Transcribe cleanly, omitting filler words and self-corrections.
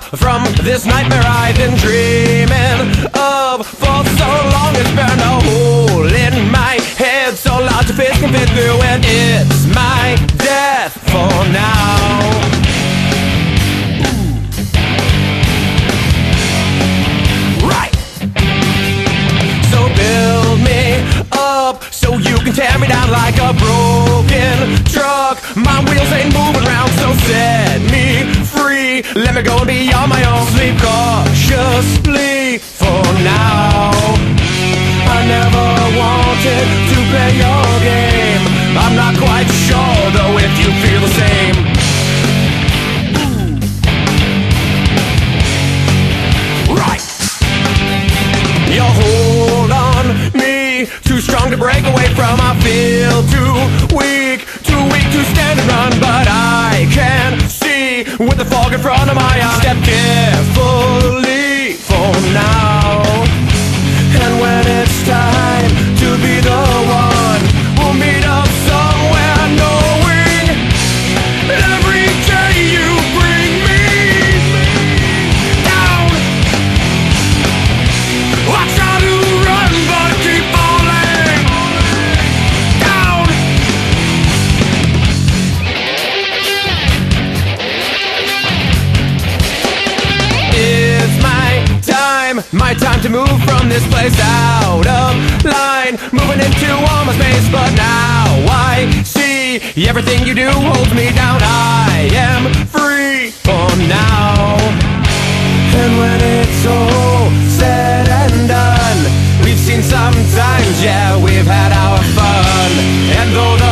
from this nightmare I've been dreaming of for so long. It's burned a hole in my head so large a fist can fit through, and it's my death for now. Right. So build me up so you can tear me down like a broken truck. My wheels ain't moving round, so set me free. Let me go and be on my own. Sleep cautiously for now. I never wanted to play your game. I'm not quite sure though if you feel the same. Right. You hold on me, too strong to break away from. I feel too weak to stand and run, but I can see with the fog in front of my eyes. Step carefully for now, and when it's time to be the one, we'll meet up somewhere, knowing every day you bring me down. I try to run but keep falling down. It's my time to move from this place out of line, moving into all my space, but now I see everything you do holds me down. I am free for now, and when it's all said and done, we've seen some times, yeah, we've had our fun, and though the